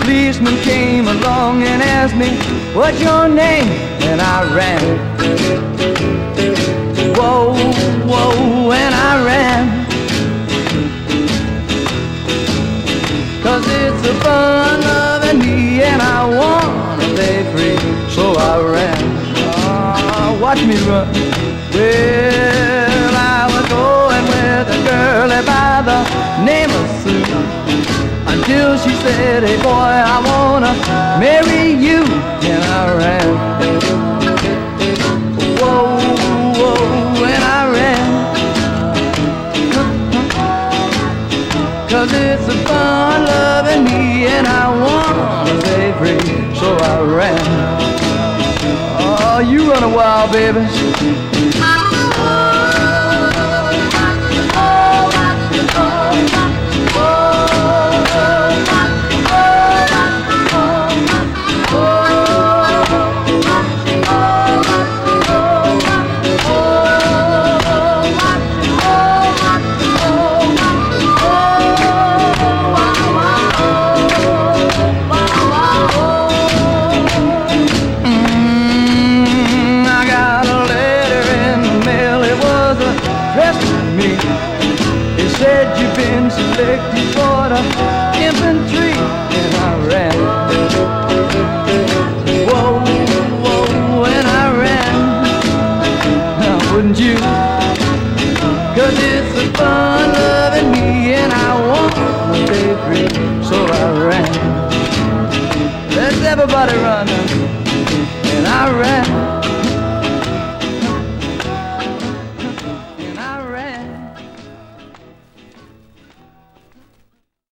policeman came along and asked me, what's your name? And I ran. Whoa, whoa, and I ran. 'Cause it's a fun loving me and I wanna be free, so I ran. Watch me run. Well, I was going with a girl by the name of Sue, until she said, hey boy, I wanna marry you, and I ran. Whoa, whoa, and I ran. 'Cause it's a fun loving me and I wanna be free, so I ran. Oh, you run a while, baby. Selected for the infantry, and I ran. Whoa, whoa, and I ran. Now wouldn't you? 'Cause it's a fun loving me and I want to be free, so I ran. Let's everybody run now. And I ran.